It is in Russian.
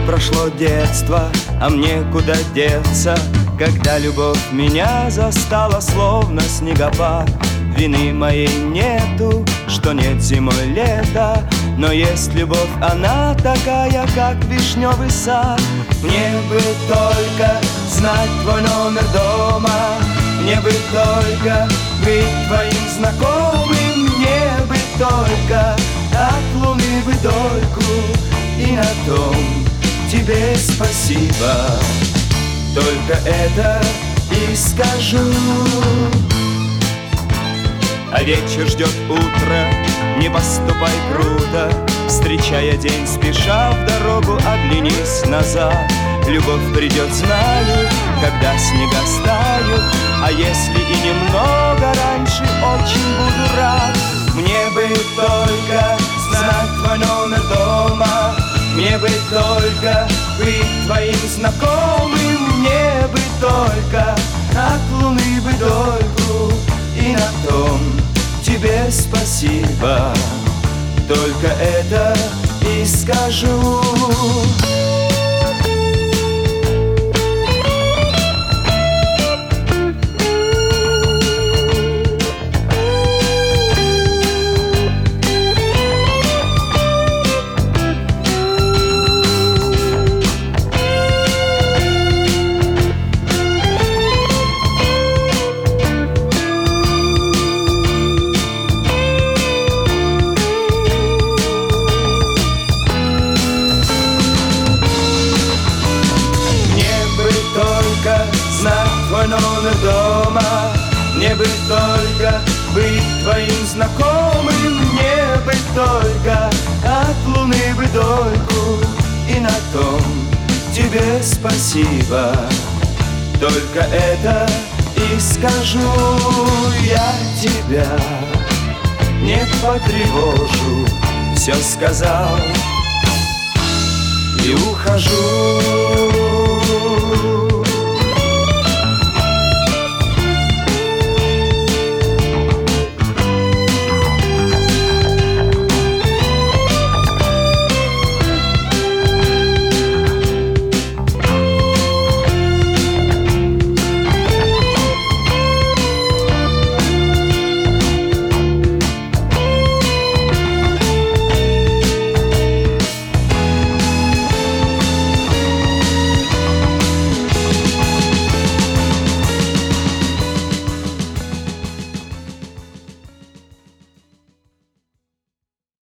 прошло детство, а мне куда деться, когда любовь меня застала, словно снегопад. Вины моей нету, что нет зимой лета, но есть любовь, она такая, как вишневый сад. Мне бы только знать твой номер дома, мне бы только быть твоим знакомым, мне бы только от луны бы дольку, и на том тебе спасибо. Только это и скажу. А вечер ждет утро, не поступай круто, встречая день, спеша в дорогу, оглянись назад. Любовь придет, знаю, когда снега стают, а если и немного раньше, очень буду рад. Мне бы только знать твой номер дома, мне бы только быть твоим знакомым, мне бы только от луны бы дольку, и на том тебе спасибо. Только это и скажу. Твой номер дома, мне бы только быть твоим знакомым, мне бы только от луны бы дольку, и на том тебе спасибо. Только это и скажу, я тебя не потревожу, все сказал и ухожу.